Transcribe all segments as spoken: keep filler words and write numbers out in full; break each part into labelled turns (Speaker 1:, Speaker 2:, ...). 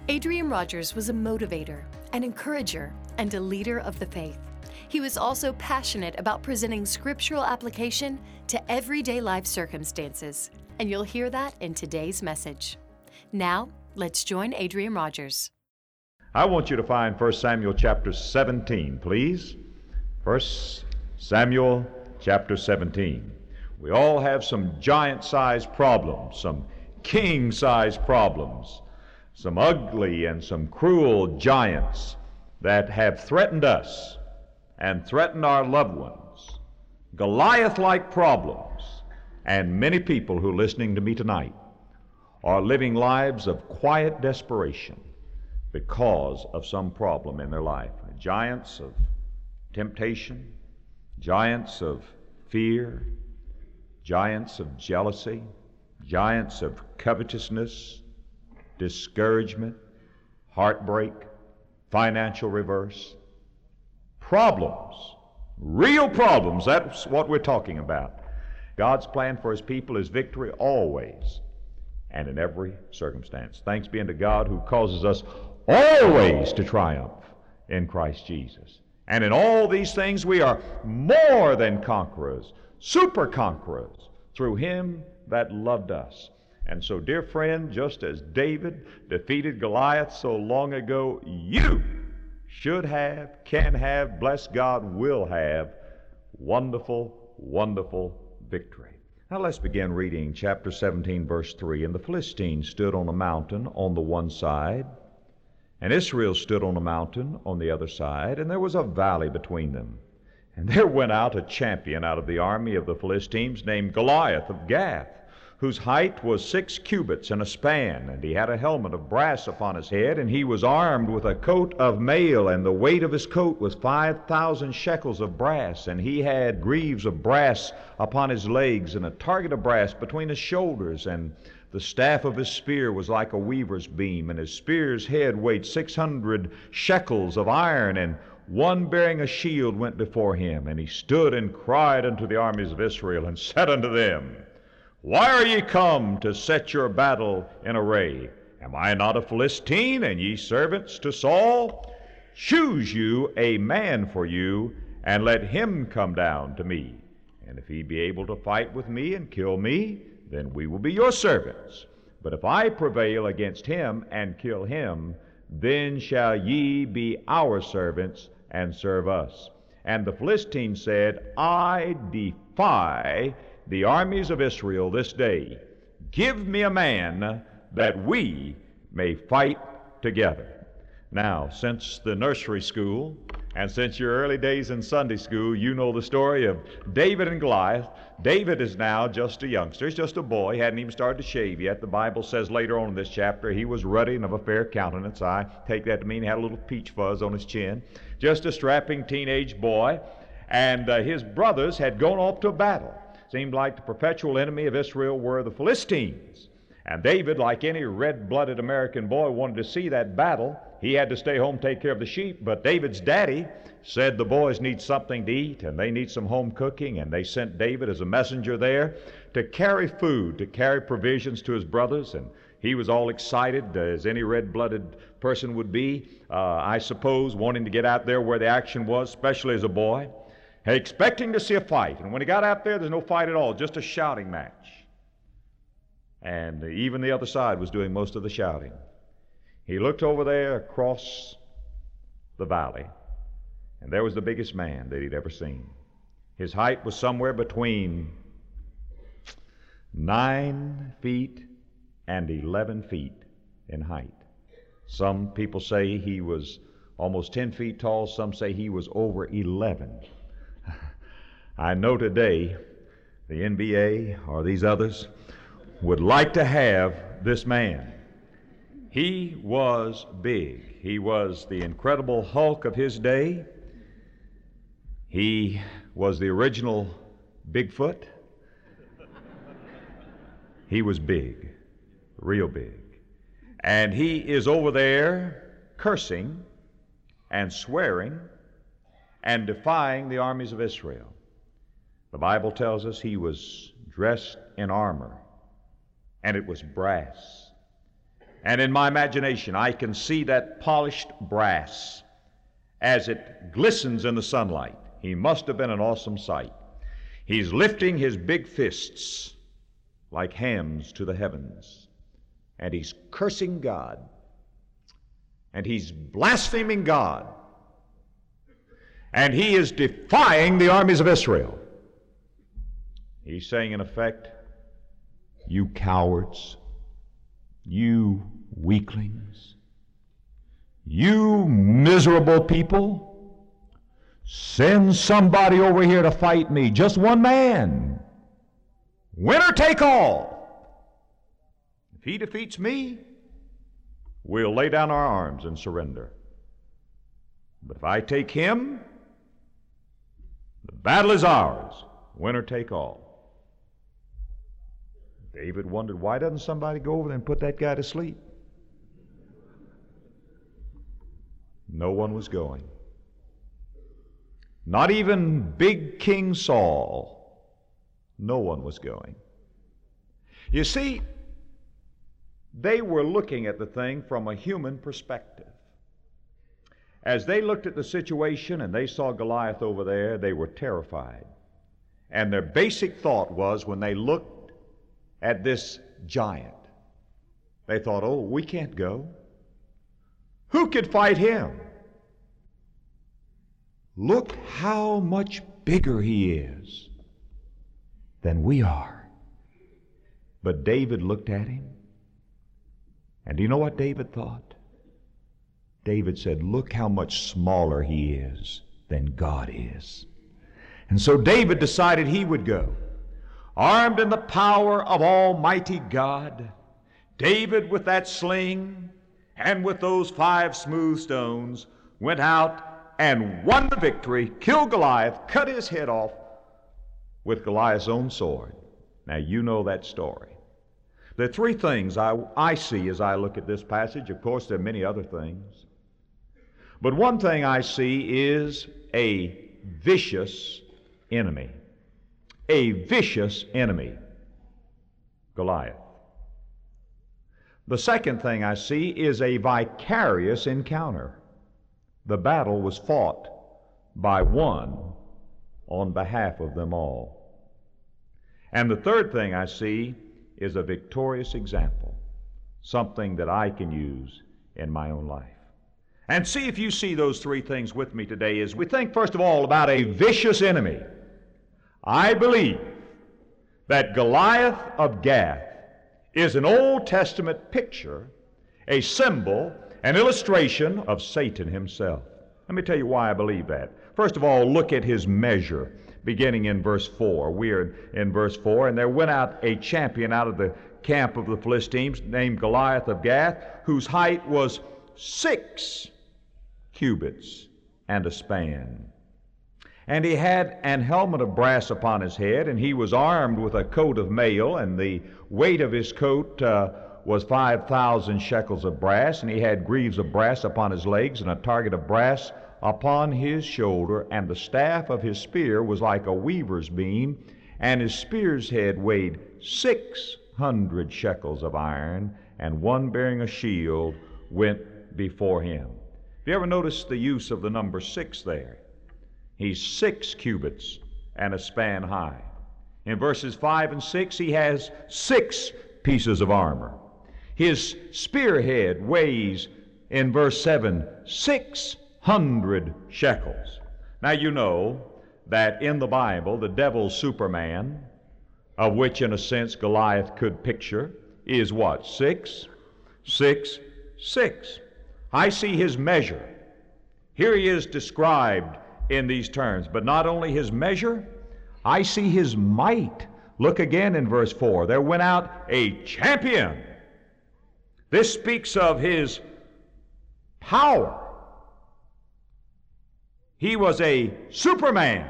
Speaker 1: Adrian Rogers was a motivator, an encourager, and a leader of the faith. He was also passionate about presenting scriptural application to everyday life circumstances, and you'll hear that in today's message. Now, let's join Adrian Rogers.
Speaker 2: I want you to find First Samuel chapter seventeen, please. First Samuel chapter seventeen. We all have some giant-sized problems, some king-sized problems, some ugly and some cruel giants that have threatened us and threatened our loved ones. Goliath-like problems. And many people who are listening to me tonight are living lives of quiet desperation because of some problem in their life. Giants of temptation, giants of fear, giants of jealousy, giants of covetousness, discouragement, heartbreak, financial reverse. Problems, real problems, that's what we're talking about. God's plan for His people is victory always and in every circumstance. Thanks be unto God who causes us always to triumph in Christ Jesus. And in all these things we are more than conquerors, super conquerors, through Him that loved us. And so, dear friend, just as David defeated Goliath so long ago, you should have, can have, bless God, will have wonderful, wonderful victory. Now let's begin reading chapter seventeen, verse three. And the Philistines stood on a mountain on the one side, and Israel stood on a mountain on the other side, and there was a valley between them. And there went out a champion out of the army of the Philistines named Goliath of Gath, whose height was six cubits and a span, and he had a helmet of brass upon his head, and he was armed with a coat of mail, and the weight of his coat was five thousand shekels of brass, and he had greaves of brass upon his legs, and a target of brass between his shoulders, and the staff of his spear was like a weaver's beam, and his spear's head weighed six hundred shekels of iron, and one bearing a shield went before him, and he stood and cried unto the armies of Israel, and said unto them, Why are ye come to set your battle in array? Am I not a Philistine, and ye servants to Saul? Choose you a man for you, and let him come down to me. And if he be able to fight with me and kill me, then we will be your servants. But if I prevail against him and kill him, then shall ye be our servants and serve us. And the Philistines said, I defy the armies of Israel this day. Give me a man that we may fight together. Now, since the nursery school and since your early days in Sunday school, you know the story of David and Goliath. David is now just a youngster. He's just a boy. He hadn't even started to shave yet. The Bible says later on in this chapter, he was ruddy and of a fair countenance. I take that to mean he had a little peach fuzz on his chin. Just a strapping teenage boy. And uh, his brothers had gone off to battle. Seemed like the perpetual enemy of Israel were the Philistines. And David, like any red-blooded American boy, wanted to see that battle. He had to stay home, take care of the sheep, but David's daddy said the boys need something to eat, and they need some home cooking, and they sent David as a messenger there to carry food, to carry provisions to his brothers, and he was all excited, as any red-blooded person would be, uh, I suppose, wanting to get out there where the action was, especially as a boy, expecting to see a fight. And when he got out there, there's no fight at all, just a shouting match. And even the other side was doing most of the shouting. He looked over there across the valley, and there was the biggest man that he'd ever seen. His height was somewhere between nine feet and eleven feet in height. Some people say he was almost ten feet tall. Some say he was over eleven. I know today the N B A or these others would like to have this man. He was big. He was the incredible Hulk of his day. He was the original Bigfoot. He was big, real big. And he is over there cursing and swearing and defying the armies of Israel. The Bible tells us he was dressed in armor, and it was brass. And in my imagination, I can see that polished brass as it glistens in the sunlight. He must have been an awesome sight. He's lifting his big fists like hams to the heavens, and he's cursing God, and he's blaspheming God, and he is defying the armies of Israel. He's saying, in effect, you cowards, you weaklings, you miserable people, send somebody over here to fight me, just one man. Winner take all. If he defeats me, we'll lay down our arms and surrender. But if I take him, the battle is ours. Winner take all. David wondered, why doesn't somebody go over there and put that guy to sleep? No one was going. Not even big King Saul. No one was going. You see, they were looking at the thing from a human perspective. As they looked at the situation and they saw Goliath over there, they were terrified. And their basic thought was, when they looked at this giant, they thought, oh, we can't go. Who could fight him? Look how much bigger he is than we are. But David looked at him, and do you know what David thought? David said, look how much smaller he is than God is. And so David decided he would go. Armed in the power of Almighty God, David, with that sling and with those five smooth stones, went out and won the victory, killed Goliath, cut his head off with Goliath's own sword. Now, you know that story. There are three things I, I see as I look at this passage. Of course, there are many other things. But one thing I see is a vicious enemy. A vicious enemy, Goliath. The second thing I see is a vicarious encounter. The battle was fought by one on behalf of them all. And the third thing I see is a victorious example, something that I can use in my own life. And see if you see those three things with me today. As we think, first of all, about a vicious enemy, I believe that Goliath of Gath is an Old Testament picture, a symbol, an illustration of Satan himself. Let me tell you why I believe that. First of all, look at his measure, beginning in verse four. We are in verse four, and there went out a champion out of the camp of the Philistines named Goliath of Gath, whose height was six cubits and a span. And he had an helmet of brass upon his head, and he was armed with a coat of mail, and the weight of his coat uh, was five thousand shekels of brass, and he had greaves of brass upon his legs, and a target of brass upon his shoulder, and the staff of his spear was like a weaver's beam, and his spear's head weighed six hundred shekels of iron, and one bearing a shield went before him. Have you ever noticed the use of the number six there? He's six cubits and a span high. In verses five and six, he has six pieces of armor. His spearhead weighs, in verse seven, six hundred shekels. Now you know that in the Bible, the devil's Superman, of which in a sense Goliath could picture, is what? Six, six, six. I see his measure. Here he is described in these terms, but not only his measure, I see his might. Look again in verse four. There went out a champion. This speaks of his power. He was a superman,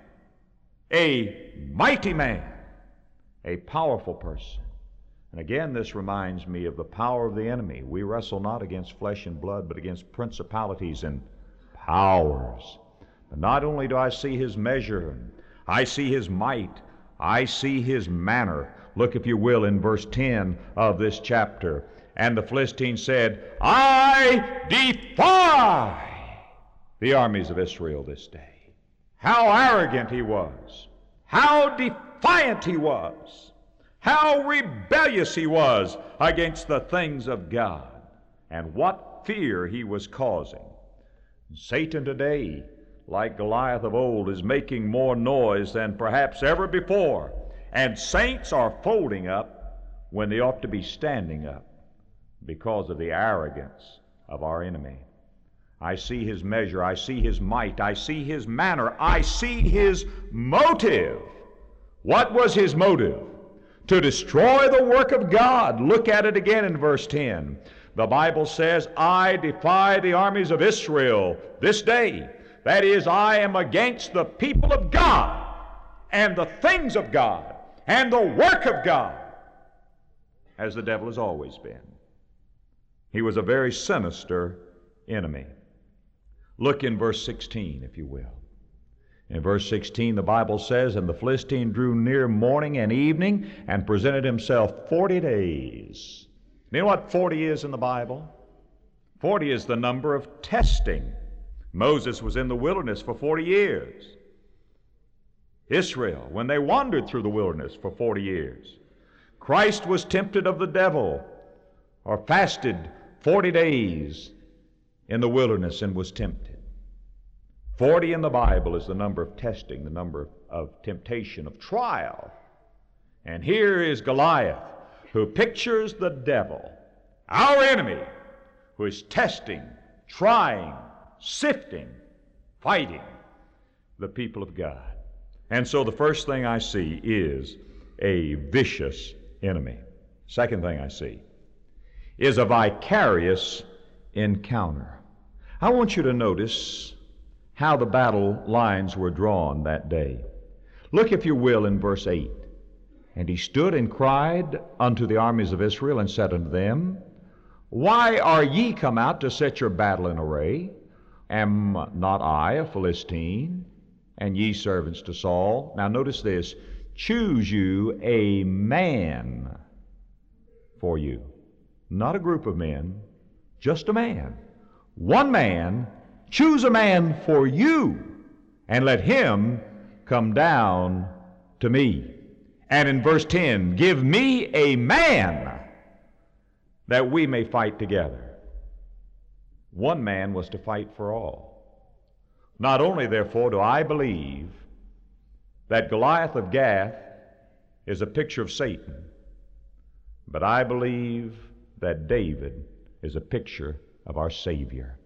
Speaker 2: a mighty man, a powerful person. And again, this reminds me of the power of the enemy. We wrestle not against flesh and blood, but against principalities and powers. And not only do I see his measure, I see his might, I see his manner. Look, if you will, in verse ten of this chapter. And the Philistine said, I defy the armies of Israel this day. How arrogant he was. How defiant he was. How rebellious he was against the things of God. And what fear he was causing. Satan today, like Goliath of old, is making more noise than perhaps ever before. And saints are folding up when they ought to be standing up because of the arrogance of our enemy. I see his measure, I see his might, I see his manner, I see his motive. What was his motive? To destroy the work of God. Look at it again in verse ten. The Bible says, I defy the armies of Israel this day. That is, I am against the people of God and the things of God and the work of God, as the devil has always been. He was a very sinister enemy. Look in verse sixteen, if you will. In verse sixteen, the Bible says, And the Philistine drew near morning and evening and presented himself forty days. You know what forty is in the Bible? forty is the number of testing. Moses was in the wilderness for forty years. Israel, when they wandered through the wilderness for forty years. Christ was tempted of the devil, or fasted forty days in the wilderness and was tempted. Forty in the Bible is the number of testing, the number of temptation, of trial. And here is Goliath, who pictures the devil, our enemy, who is testing, trying, sifting, fighting the people of God. And so the first thing I see is a vicious enemy. Second thing I see is a vicarious encounter. I want you to notice how the battle lines were drawn that day. Look, if you will, in verse eight. And he stood and cried unto the armies of Israel, and said unto them, Why are ye come out to set your battle in array? Am not I a Philistine, and ye servants to Saul? Now notice this, choose you a man for you. Not a group of men, just a man. One man, choose a man for you, and let him come down to me. And in verse ten, give me a man that we may fight together. One man was to fight for all. Not only, therefore, do I believe that Goliath of Gath is a picture of Satan, but I believe that David is a picture of our Savior.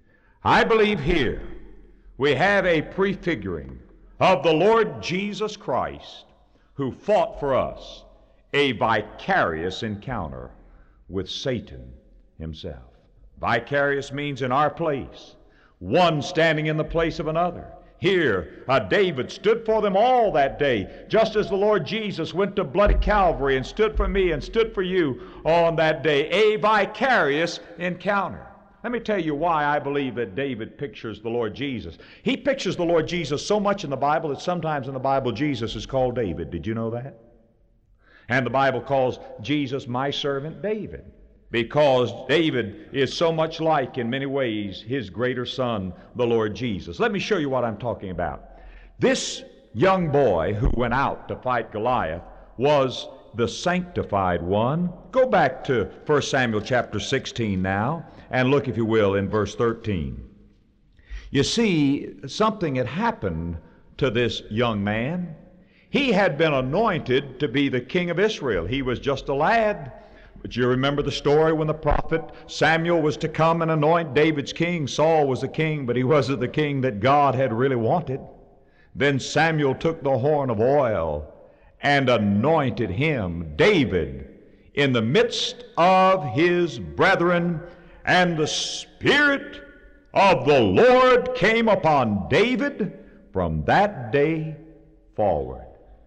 Speaker 2: I believe here we have a prefiguring of the Lord Jesus Christ, who fought for us a vicarious encounter with Satan himself. Vicarious means in our place, one standing in the place of another. Here, uh, David stood for them all that day, just as the Lord Jesus went to bloody Calvary and stood for me and stood for you on that day. A vicarious encounter. Let me tell you why I believe that David pictures the Lord Jesus. He pictures the Lord Jesus so much in the Bible that sometimes in the Bible Jesus is called David. Did you know that? And the Bible calls Jesus my servant David, because David is so much like, in many ways, his greater son, the Lord Jesus. Let me show you what I'm talking about. This young boy who went out to fight Goliath was the sanctified one. Go back to First Samuel chapter sixteen now, and look, if you will, in verse thirteen. You see, something had happened to this young man. He had been anointed to be the king of Israel. He was just a lad. But you remember the story when the prophet Samuel was to come and anoint David's king. Saul was the king, but he wasn't the king that God had really wanted. Then Samuel took the horn of oil and anointed him, David, in the midst of his brethren, and the Spirit of the Lord came upon David from that day forward.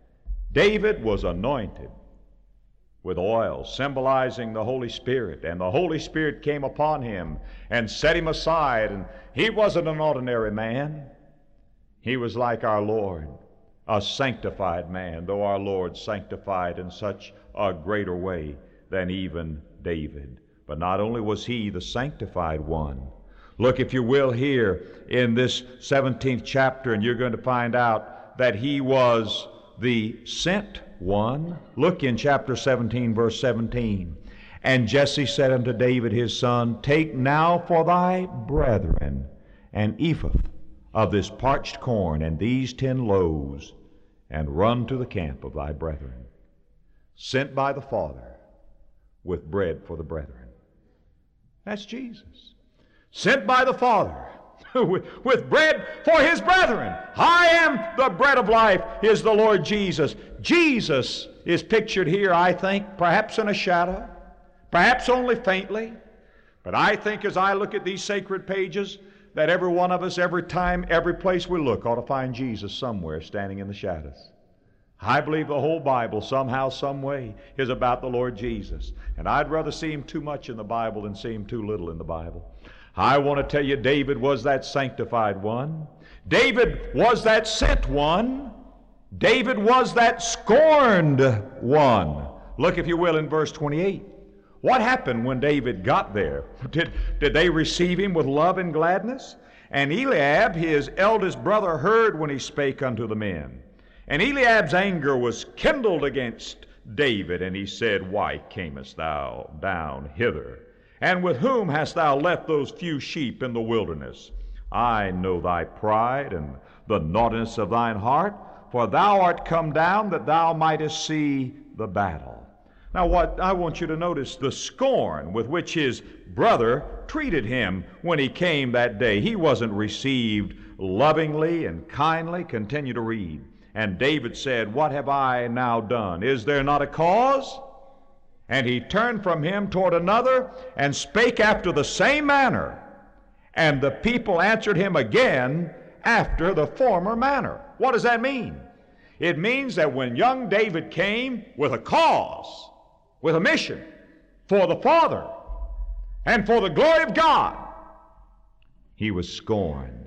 Speaker 2: David was anointed with oil, symbolizing the Holy Spirit, and the Holy Spirit came upon him and set him aside, and he wasn't an ordinary man. He was like our Lord, a sanctified man, though our Lord sanctified in such a greater way than even David. But not only was he the sanctified one. Look, if you will, here in this seventeenth chapter, and you're going to find out that he was the sent one. Look in chapter seventeen, verse seventeen. And Jesse said unto David his son, Take now for thy brethren an ephah of this parched corn and these ten loaves, and run to the camp of thy brethren. Sent by the Father with bread for the brethren. That's Jesus. Sent by the Father with, with bread for his brethren. I am the bread of life, is the Lord Jesus. Jesus is pictured here, I think, perhaps in a shadow, perhaps only faintly. But I think as I look at these sacred pages, that every one of us, every time, every place we look, ought to find Jesus somewhere standing in the shadows. I believe the whole Bible, somehow, some way, is about the Lord Jesus. And I'd rather see him too much in the Bible than see him too little in the Bible. I want to tell you, David was that sanctified one. David was that sent one. David was that scorned one. Look, if you will, in verse twenty-eight. What happened when David got there? Did, did they receive him with love and gladness? And Eliab, his eldest brother, heard when he spake unto the men. And Eliab's anger was kindled against David, and he said, Why camest thou down hither? And with whom hast thou left those few sheep in the wilderness? I know thy pride and the naughtiness of thine heart, for thou art come down that thou mightest see the battle. Now what I want you to notice, the scorn with which his brother treated him when he came that day. He wasn't received lovingly and kindly. Continue to read. And David said, What have I now done? Is there not a cause? And he turned from him toward another, and spake after the same manner. And the people answered him again after the former manner. What does that mean? It means that when young David came with a cause, with a mission for the Father and for the glory of God, he was scorned.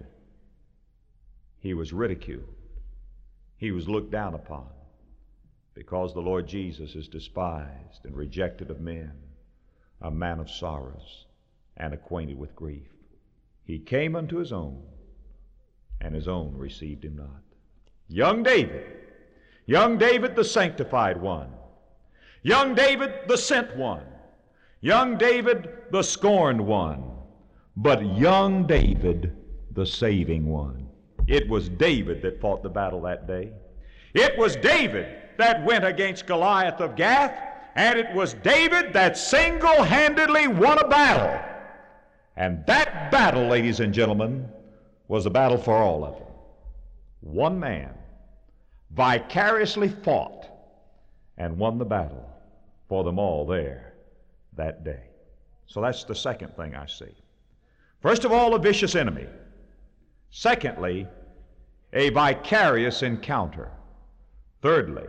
Speaker 2: He was ridiculed. He was looked down upon, because the Lord Jesus is despised and rejected of men, a man of sorrows and acquainted with grief. He came unto his own, and his own received him not. Young David, young David the sanctified one, young David the sent one, young David the scorned one, but young David the saving one. It was David that fought the battle that day. It was David that went against Goliath of Gath, and it was David that single-handedly won a battle. And that battle, ladies and gentlemen, was a battle for all of them. One man vicariously fought and won the battle for them all there that day. So that's the second thing I see. First of all, a vicious enemy. Secondly, a vicarious encounter. Thirdly,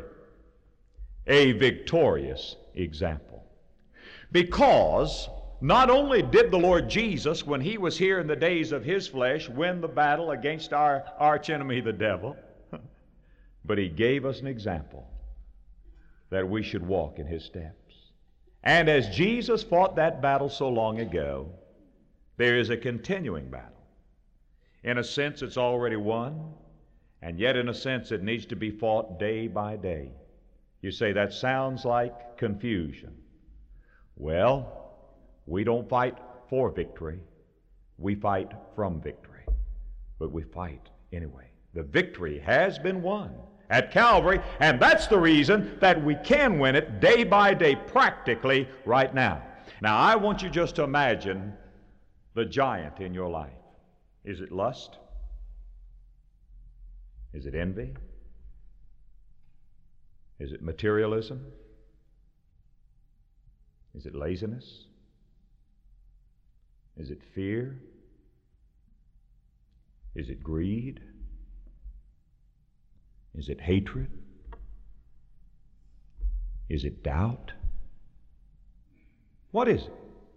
Speaker 2: a victorious example. Because not only did the Lord Jesus, when he was here in the days of his flesh, win the battle against our archenemy, the devil, but he gave us an example that we should walk in his steps. And as Jesus fought that battle so long ago, there is a continuing battle. In a sense, it's already won, and yet in a sense, it needs to be fought day by day. You say, that sounds like confusion. Well, we don't fight for victory. We fight from victory. But we fight anyway. The victory has been won at Calvary, and that's the reason that we can win it day by day, practically right now. Now, I want you just to imagine the giant in your life. Is it lust? Is it envy? Is it materialism? Is it laziness? Is it fear? Is it greed? Is it hatred? Is it doubt? What is it?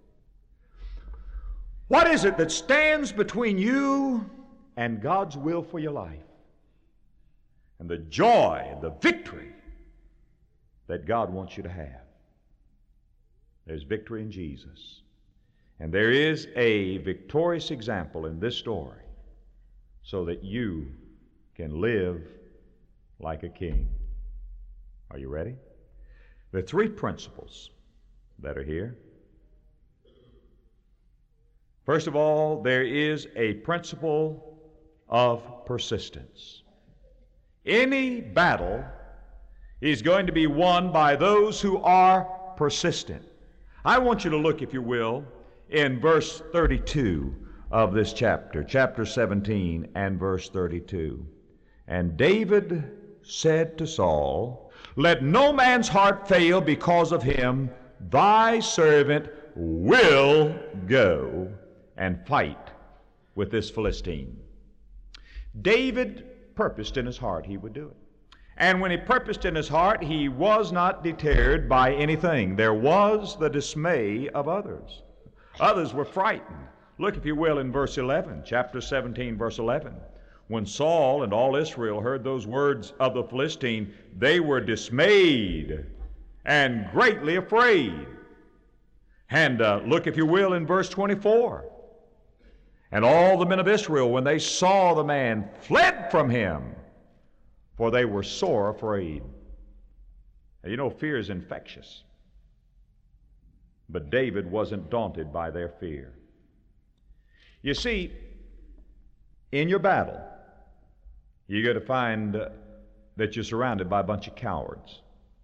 Speaker 2: What is it that stands between you and God's will for your life? And the joy and the victory that God wants you to have. There's victory in Jesus. And there is a victorious example in this story so that you can live like a king. Are you ready? There are three principles that are here. First of all, there is a principle of persistence. Any battle is going to be won by those who are persistent. I want you to look, if you will, in verse thirty-two of this chapter, chapter seventeen and verse thirty-two. And David said to Saul, "Let no man's heart fail because of him. Thy servant will go and fight with this Philistine." David purposed in his heart he would do it. And when he purposed in his heart, he was not deterred by anything. There was the dismay of others. Others were frightened. Look, if you will, in verse eleven, chapter seventeen, verse eleven. When Saul and all Israel heard those words of the Philistine, they were dismayed and greatly afraid. And uh, look, if you will, in verse twenty-four. And all the men of Israel, when they saw the man, fled from him, for they were sore afraid. Now, you know, fear is infectious. But David wasn't daunted by their fear. You see, in your battle, you're going to find uh, that you're surrounded by a bunch of cowards,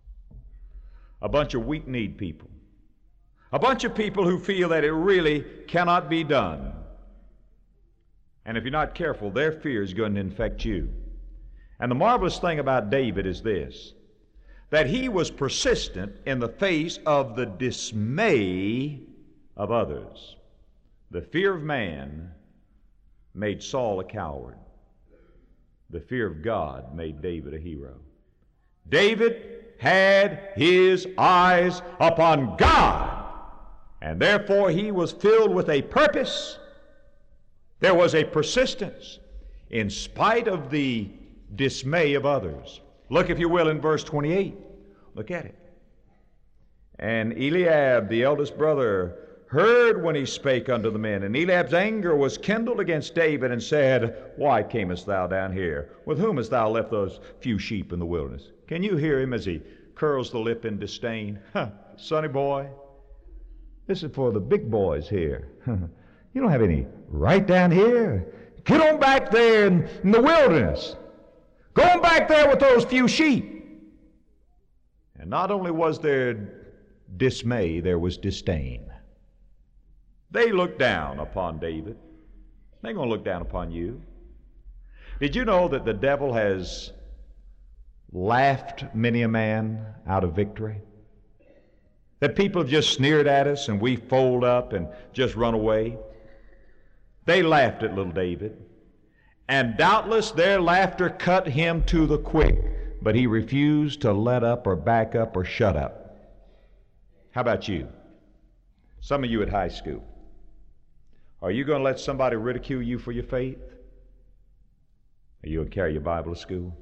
Speaker 2: a bunch of weak-kneed people, a bunch of people who feel that it really cannot be done. And if you're not careful, their fear is going to infect you. And the marvelous thing about David is this, that he was persistent in the face of the dismay of others. The fear of man made Saul a coward. The fear of God made David a hero. David had his eyes upon God, and therefore he was filled with a purpose. There was a persistence in spite of the dismay of others. Look, if you will, in verse twenty-eight. Look at it. And Eliab, the eldest brother, heard when he spake unto the men. And Eliab's anger was kindled against David, and said, Why camest thou down here? With whom hast thou left those few sheep in the wilderness? Can you hear him as he curls the lip in disdain? Huh, sonny boy, this is for the big boys here. You don't have any right down here. Get on back there in, in the wilderness. Go on back there with those few sheep. And not only was there dismay, there was disdain. They looked down upon David. They're going to look down upon you. Did you know that the devil has laughed many a man out of victory? That people have just sneered at us and we fold up and just run away? They laughed at little David. And doubtless their laughter cut him to the quick, but he refused to let up or back up or shut up. How about you? Some of you at high school. Are you going to let somebody ridicule you for your faith? Are you going to carry your Bible to school?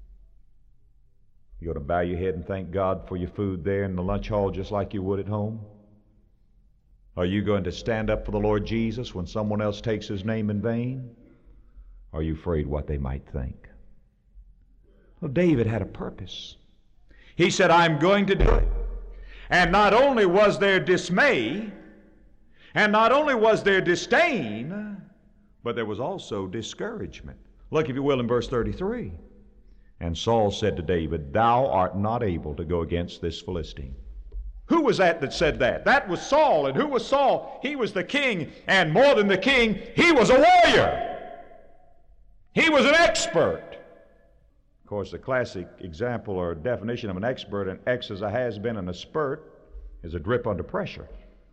Speaker 2: You going to bow your head and thank God for your food there in the lunch hall just like you would at home? Are you going to stand up for the Lord Jesus when someone else takes his name in vain? Are you afraid what they might think? Well, David had a purpose. He said, I'm going to do it. And not only was there dismay, and not only was there disdain, but there was also discouragement. Look, if you will, in verse thirty-three. And Saul said to David, Thou art not able to go against this Philistine. Who was that that said that? That was Saul. And who was Saul? He was the king. And more than the king, he was a warrior. He was an expert. Of course, the classic example or definition of an expert, an X as a has been and a spurt, is a drip under pressure.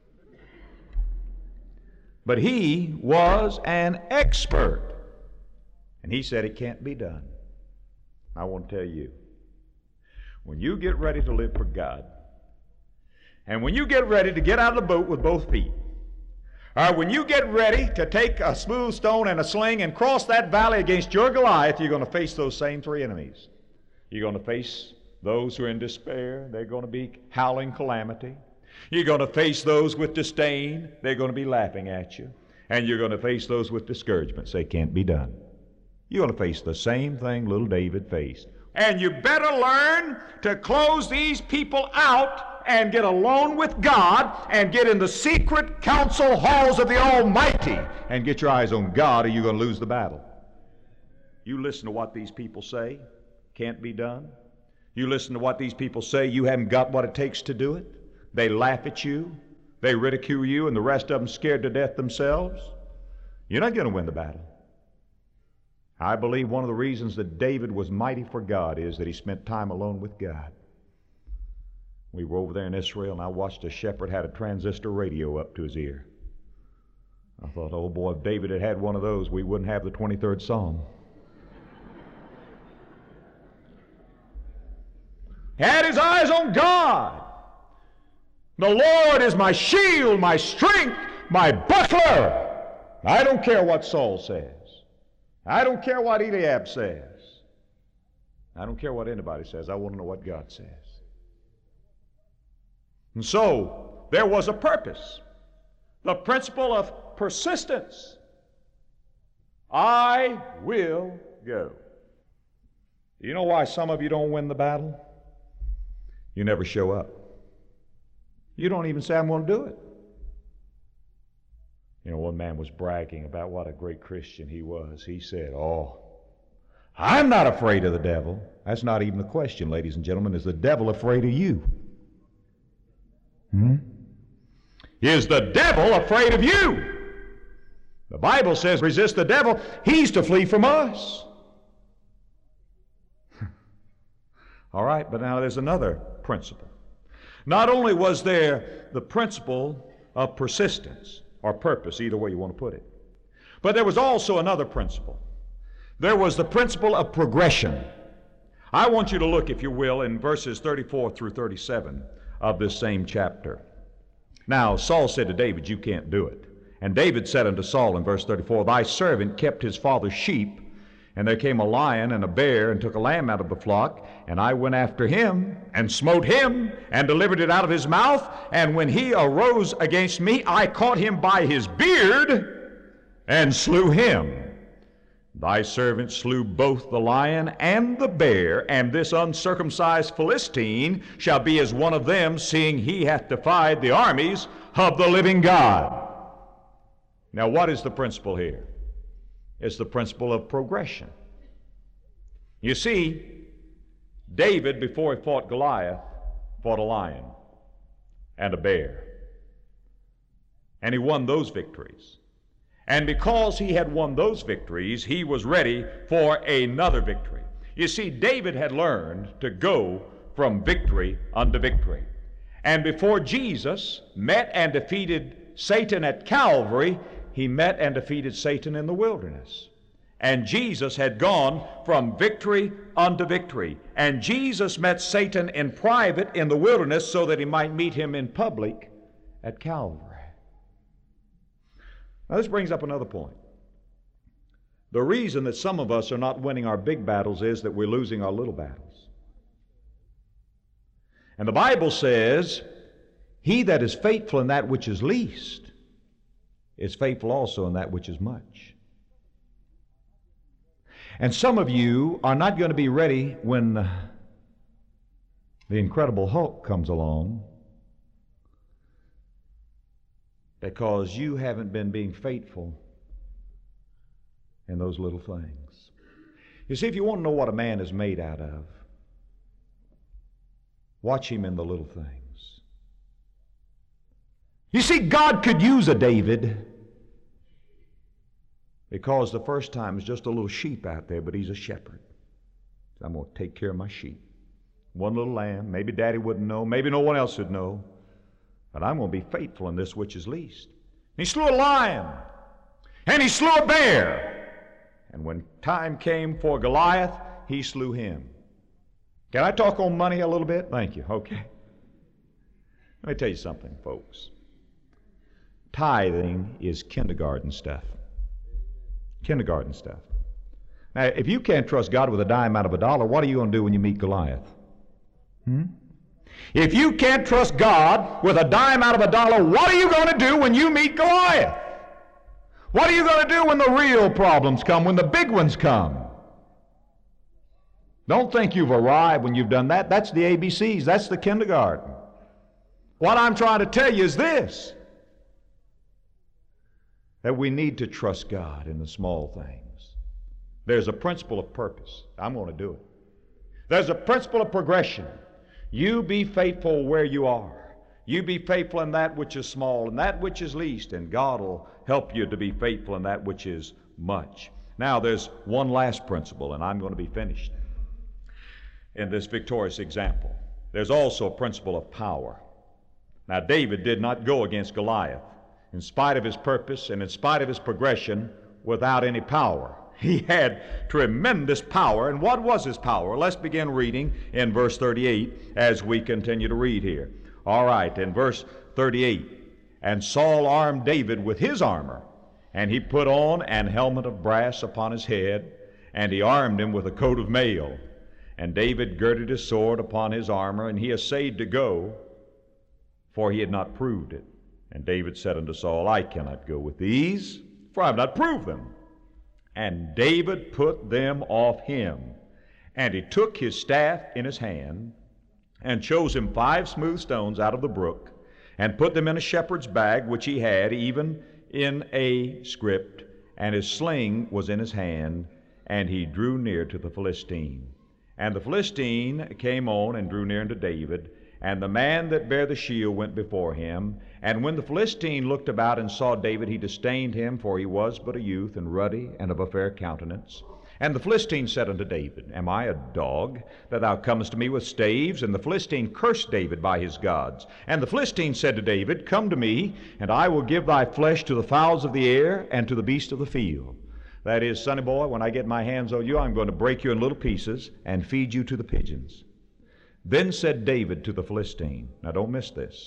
Speaker 2: But he was an expert. And he said it can't be done. I want to tell you, when you get ready to live for God, and when you get ready to get out of the boat with both feet, or when you get ready to take a smooth stone and a sling and cross that valley against your Goliath, you're going to face those same three enemies. You're going to face those who are in despair. They're going to be howling calamity. You're going to face those with disdain. They're going to be laughing at you. And you're going to face those with discouragement. Say, can't be done. You're going to face the same thing little David faced. And you better learn to close these people out and get alone with God and get in the secret council halls of the Almighty and get your eyes on God, or you're going to lose the battle. You listen to what these people say, can't be done. You listen to what these people say, you haven't got what it takes to do it. They laugh at you, they ridicule you, and the rest of them scared to death themselves. You're not going to win the battle. I believe one of the reasons that David was mighty for God is that he spent time alone with God. We were over there in Israel, and I watched a shepherd had a transistor radio up to his ear. I thought, oh boy, if David had had one of those, we wouldn't have the twenty-third Psalm. Had his eyes on God. The Lord is my shield, my strength, my buckler. I don't care what Saul says. I don't care what Eliab says. I don't care what anybody says. I want to know what God says. And so, there was a purpose. The principle of persistence. I will go. You know why some of you don't win the battle? You never show up. You don't even say, I'm going to do it. You know, one man was bragging about what a great Christian he was. He said, oh, I'm not afraid of the devil. That's not even the question, ladies and gentlemen. Is the devil afraid of you? Hmm? Is the devil afraid of you? The Bible says, resist the devil, he's to flee from us. All right, but now there's another principle. Not only was there the principle of persistence, or purpose, either way you want to put it, but there was also another principle. There was the principle of progression. I want you to look, if you will, in verses thirty-four through thirty-seven of this same chapter. Now, Saul said to David, you can't do it. And David said unto Saul in verse thirty-four, thy servant kept his father's sheep, and there came a lion and a bear and took a lamb out of the flock, and I went after him and smote him and delivered it out of his mouth. And when he arose against me, I caught him by his beard and slew him. Thy servant slew both the lion and the bear, and this uncircumcised Philistine shall be as one of them, seeing he hath defied the armies of the living God. Now, what is the principle here? It's the principle of progression. You see, David, before he fought Goliath, fought a lion and a bear. And he won those victories. And because he had won those victories, he was ready for another victory. You see, David had learned to go from victory unto victory. And before Jesus met and defeated Satan at Calvary, he met and defeated Satan in the wilderness. And Jesus had gone from victory unto victory. And Jesus met Satan in private in the wilderness so that he might meet him in public at Calvary. Now, this brings up another point. The reason that some of us are not winning our big battles is that we're losing our little battles. And the Bible says, he that is faithful in that which is least is faithful also in that which is much. And some of you are not going to be ready when the Incredible Hulk comes along, because you haven't been being faithful in those little things. You see, if you want to know what a man is made out of, watch him in the little things. You see, God could use a David because the first time is just a little sheep out there, but he's a shepherd. I'm going to take care of my sheep. One little lamb. Maybe Daddy wouldn't know. Maybe no one else would know. But I'm going to be faithful in this which is least. He slew a lion, and he slew a bear. And when time came for Goliath, he slew him. Can I talk on money a little bit? Thank you. Okay. Let me tell you something, folks. Tithing is kindergarten stuff. Kindergarten stuff. Now, if you can't trust God with a dime out of a dollar, what are you going to do when you meet Goliath? Hmm? If you can't trust God with a dime out of a dollar, what are you going to do when you meet Goliath? What are you going to do when the real problems come, when the big ones come? Don't think you've arrived when you've done that. That's the A B Cs. That's the kindergarten. What I'm trying to tell you is this, that we need to trust God in the small things. There's a principle of purpose. I'm going to do it. There's a principle of progression. You be faithful where you are. You be faithful in that which is small and that which is least, and God will help you to be faithful in that which is much. Now, there's one last principle, and I'm going to be finished in this victorious example. There's also a principle of power. Now, David did not go against Goliath, in spite of his purpose and in spite of his progression, without any power. He had tremendous power. And what was his power? Let's begin reading in verse thirty-eight as we continue to read here. All right, in verse thirty-eight, and Saul armed David with his armor, and he put on an helmet of brass upon his head, and he armed him with a coat of mail. And David girded his sword upon his armor, and he essayed to go, for he had not proved it. And David said unto Saul, I cannot go with these, for I have not proved them. And David put them off him. And he took his staff in his hand, and chose him five smooth stones out of the brook, and put them in a shepherd's bag which he had, even in a script, and his sling was in his hand, and he drew near to the Philistine. And the Philistine came on and drew near unto David, and the man that bare the shield went before him. And when the Philistine looked about and saw David, he disdained him, for he was but a youth, and ruddy, and of a fair countenance. And the Philistine said unto David, Am I a dog, that thou comest to me with staves? And the Philistine cursed David by his gods. And the Philistine said to David, Come to me, and I will give thy flesh to the fowls of the air, and to the beasts of the field. That is, sonny boy, when I get my hands on you, I'm going to break you in little pieces and feed you to the pigeons. Then said David to the Philistine, now don't miss this,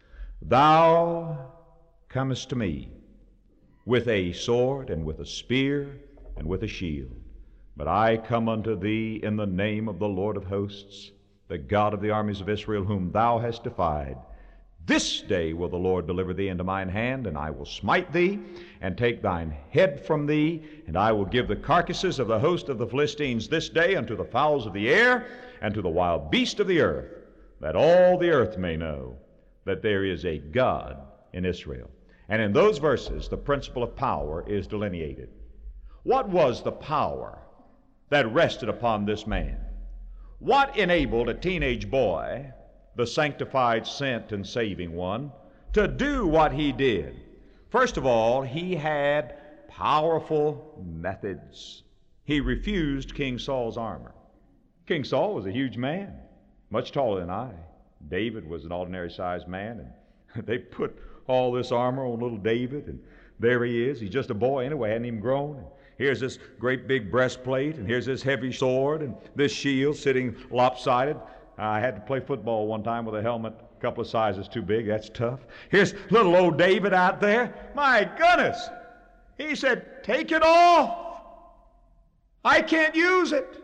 Speaker 2: Thou comest to me with a sword and with a spear and with a shield, but I come unto thee in the name of the Lord of hosts, the God of the armies of Israel, whom thou hast defied. This day will the Lord deliver thee into mine hand, and I will smite thee, and take thine head from thee, and I will give the carcasses of the host of the Philistines this day unto the fowls of the air, and to the wild beasts of the earth, that all the earth may know that there is a God in Israel. And in those verses, the principle of power is delineated. What was the power that rested upon this man? What enabled a teenage boy, the sanctified, sent, and saving one, to do what he did? First of all, he had powerful methods. He refused King Saul's armor. King Saul was a huge man, much taller than I. David was an ordinary-sized man, and they put all this armor on little David, and there he is. He's just a boy anyway, hadn't even grown. And here's this great big breastplate, and here's this heavy sword, and this shield sitting lopsided. I had to play football one time with a helmet a couple of sizes too big. That's tough. Here's little old David out there. My goodness! He said, take it off. I can't use it.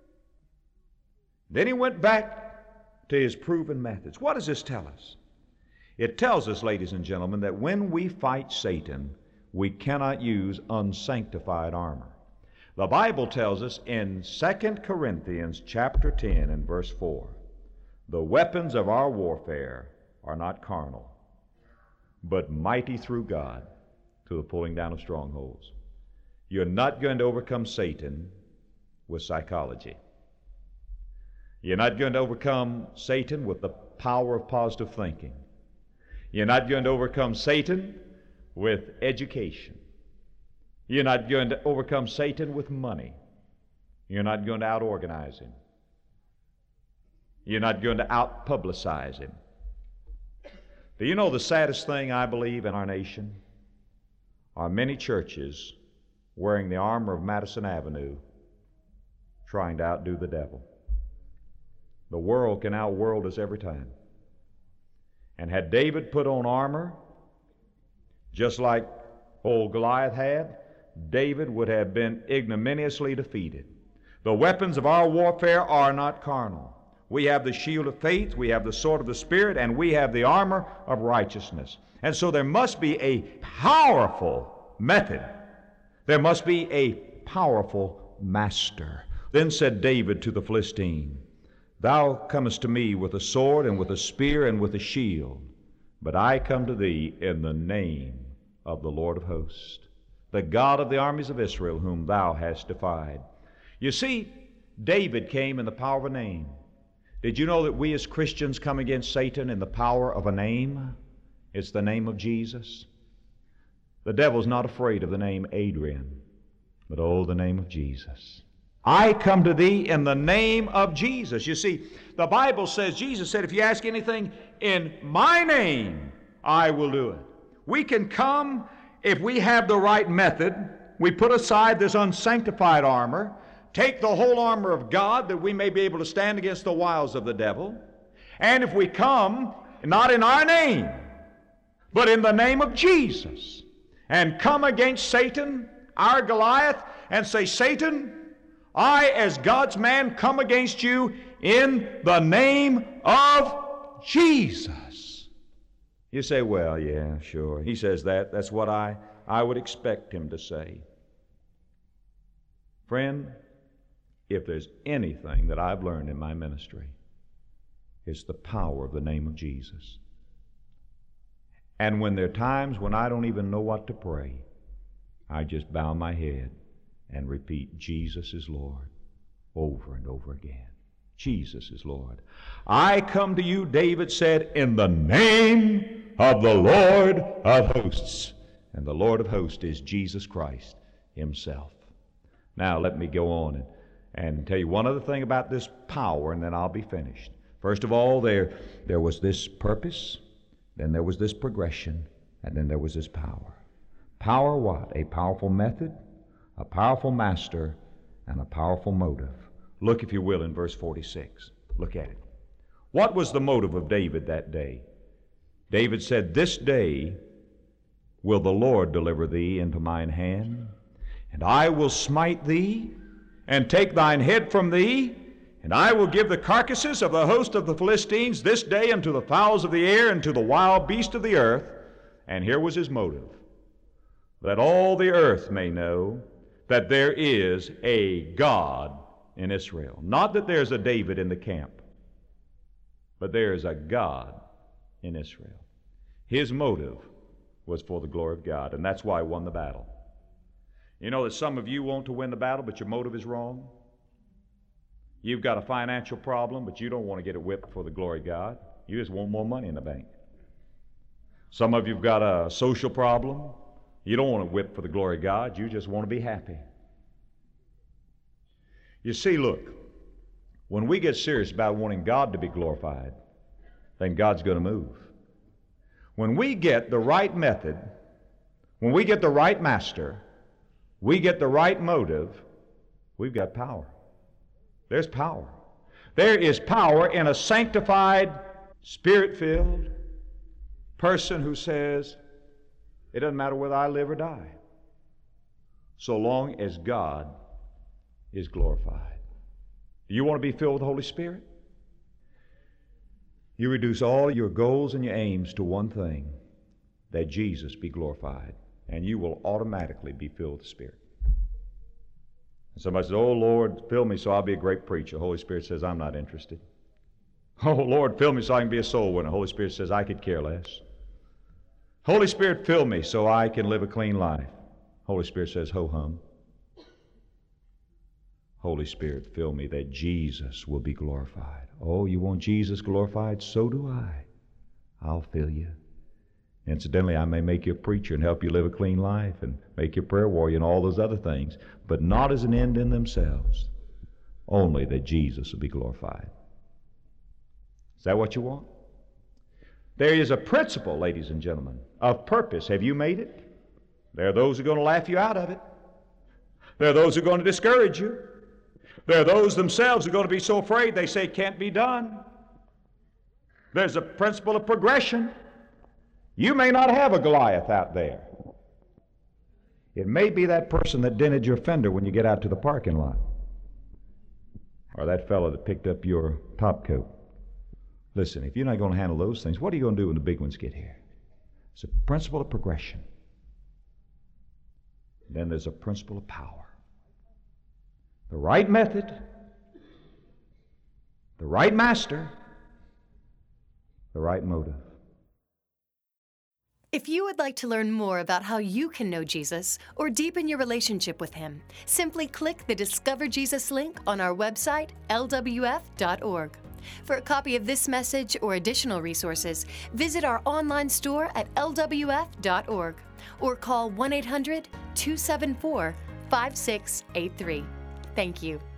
Speaker 2: Then he went back to his proven methods. What does this tell us? It tells us, ladies and gentlemen, that when we fight Satan, we cannot use unsanctified armor. The Bible tells us in Second Corinthians chapter ten and verse four, the weapons of our warfare are not carnal, but mighty through God to the pulling down of strongholds. You're not going to overcome Satan with psychology. You're not going to overcome Satan with the power of positive thinking. You're not going to overcome Satan with education. You're not going to overcome Satan with money. You're not going to out-organize him. You're not going to out-publicize him. Do you know the saddest thing, I believe, in our nation are many churches wearing the armor of Madison Avenue trying to outdo the devil. The world can outworld us every time. And had David put on armor, just like old Goliath had, David would have been ignominiously defeated. The weapons of our warfare are not carnal. We have the shield of faith, we have the sword of the Spirit, and we have the armor of righteousness. And so there must be a powerful method. There must be a powerful master. Then said David to the Philistine, Thou comest to me with a sword and with a spear and with a shield, but I come to thee in the name of the Lord of hosts, the God of the armies of Israel, whom thou hast defied. You see, David came in the power of a name. Did you know that we as Christians come against Satan in the power of a name? It's the name of Jesus. The devil's not afraid of the name Adrian, but oh, the name of Jesus. I come to thee in the name of Jesus. You see, the Bible says, Jesus said, if you ask anything in my name, I will do it. We can come if we have the right method. We put aside this unsanctified armor, take the whole armor of God that we may be able to stand against the wiles of the devil. And if we come, not in our name, but in the name of Jesus, and come against Satan, our Goliath, and say, Satan, I, as God's man, come against you in the name of Jesus. You say, well, yeah, sure. He says that. That's what I, I would expect him to say. Friend, if there's anything that I've learned in my ministry, it's the power of the name of Jesus. And when there are times when I don't even know what to pray, I just bow my head and repeat, Jesus is Lord, over and over again. Jesus is Lord. I come to you, David said, in the name of the Lord of hosts. And the Lord of hosts is Jesus Christ himself. Now let me go on and, and tell you one other thing about this power, and then I'll be finished. First of all, there, there was this purpose, then there was this progression, and then there was this power. Power what? A powerful method, a powerful master, and a powerful motive. Look, if you will, in verse forty-six. Look at it. What was the motive of David that day? David said, This day will the Lord deliver thee into mine hand, and I will smite thee, and take thine head from thee, and I will give the carcasses of the host of the Philistines this day unto the fowls of the air and to the wild beasts of the earth. And here was his motive. That all the earth may know that there is a God in Israel. Not that there's a David in the camp, but there is a God in Israel. His motive was for the glory of God, and that's why he won the battle. You know that some of you want to win the battle, but your motive is wrong? You've got a financial problem, but you don't want to get it whipped for the glory of God. You just want more money in the bank. Some of you've got a social problem. You don't want to whip for the glory of God. You just want to be happy. You see, look, when we get serious about wanting God to be glorified, then God's going to move. When we get the right method, when we get the right master, we get the right motive, we've got power. There's power. There is power in a sanctified, Spirit-filled person who says, it doesn't matter whether I live or die, so long as God is glorified. Do you want to be filled with the Holy Spirit? You reduce all your goals and your aims to one thing, that Jesus be glorified, and you will automatically be filled with the Spirit. And somebody says, oh, Lord, fill me so I'll be a great preacher. The Holy Spirit says, I'm not interested. Oh, Lord, fill me so I can be a soul winner. The Holy Spirit says, I could care less. Holy Spirit, fill me so I can live a clean life. Holy Spirit says, ho-hum. Holy Spirit, fill me that Jesus will be glorified. Oh, you want Jesus glorified? So do I. I'll fill you. Incidentally, I may make you a preacher and help you live a clean life and make you a prayer warrior and all those other things, but not as an end in themselves, only that Jesus will be glorified. Is that what you want? There is a principle, ladies and gentlemen, of purpose. Have you made it? There are those who are going to laugh you out of it. There are those who are going to discourage you. There are those themselves who are going to be so afraid they say it can't be done. There's a principle of progression. You may not have a Goliath out there. It may be that person that dented your fender when you get out to the parking lot. or that fellow that picked up your top coat. Listen, if you're not going to handle those things, what are you going to do when the big ones get here? It's a principle of progression. Then there's a principle of power. The right method, the right master, the right motive.
Speaker 1: If you would like to learn more about how you can know Jesus or deepen your relationship with Him, simply click the Discover Jesus link on our website, L W F dot org. For a copy of this message or additional resources, visit our online store at L W F dot org or call one eight hundred, two seven four, five six eight three. Thank you.